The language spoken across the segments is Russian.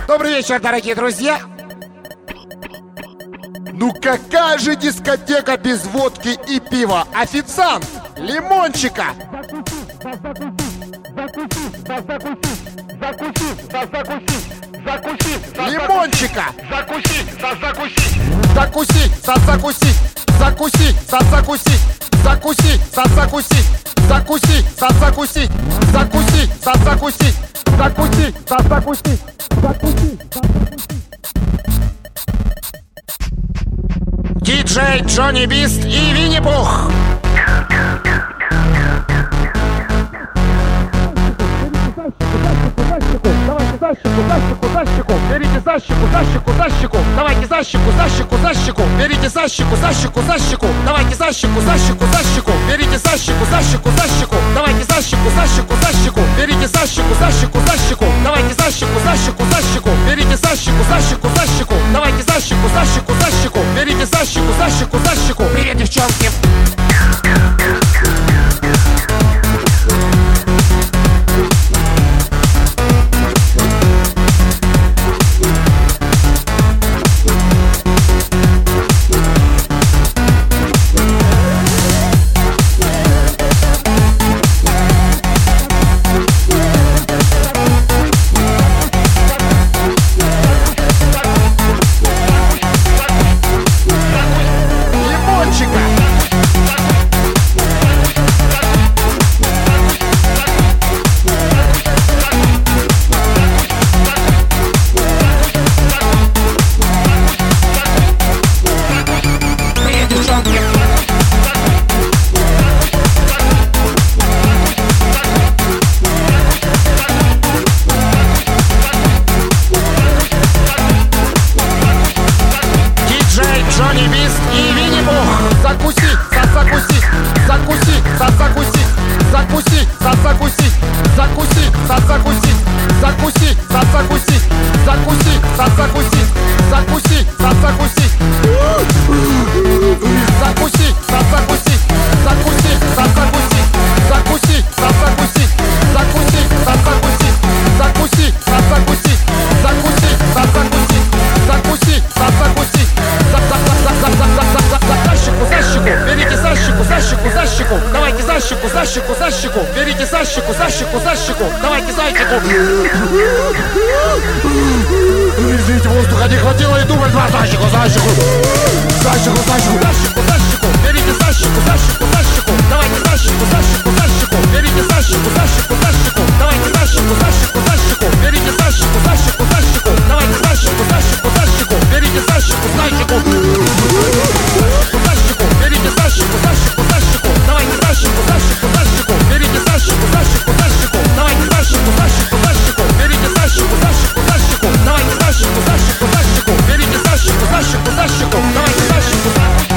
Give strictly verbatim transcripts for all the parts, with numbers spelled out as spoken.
Добрый вечер, дорогие друзья. Ну какая же дискотека без водки и пива? Официант, лимончика! Лимончика! Закусить, да закусить! Закусить, за закусить! Закусить, за закусить! Закусить, за закусить! Закусить, за закусить! Закусить, за закусить! Закусить, за закусить! Закусить, за закусить! Диджей Джонни Бист и Винни-Пух! Давайте защику, защику, защику, берите защику, защику, защику, давайте защику, защику, защику, берите защику, защику, защику, давайте защику, защику, защику, берите защику, защику, защику, давайте защику, защику, защику, берите защику, защику, защику, давайте защику, защику, защику, берите защику, защику, защику, давайте защику, защику, защику, берите защику, защику, защику. Привет, девчонки! Джонни Бист и Винни-Пух! Закусить, за закусить, закусить, за закусить, закусить, за закусить, закусить, за закусить, закусить, за закусить, закусить, за закусить, закусить, за закусить, закусить, за закусить, закусить, за закусить, закусить, за закусить, закусить, за закусить, закусить, за закусить, закусить, за закусить, закусить, за закусить. Защику, защику, берите защику, защику, защику, давайте защику, защику, защику, берите защику, защику, защику, давайте защику. Извините, воздуха не хватило и думать, два защику, защику, защику, защику, защику, защику, берите защику, защику, защику, давайте защику, защику, защику, берите защику, защику, защику, давайте защику, защику, защику, берите защику, защику, защику, давайте защику, защику, защику, берите защику, защику. Берите защику, защику, защику, давайте защику, защику, защику, берите защику, защику, защику, давайте защику, защику, защику, берите защику, защику, защику, давайте защику, защику, защику, берите защику, защику, защику, давайте защику.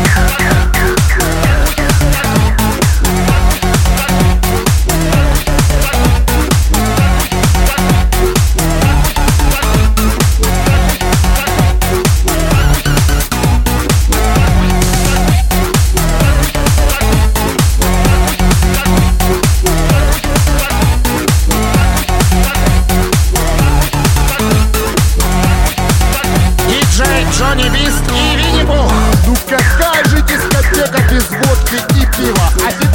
Джонни Бист и Винни-Пух! Ну какая же дискотека без водки и пива?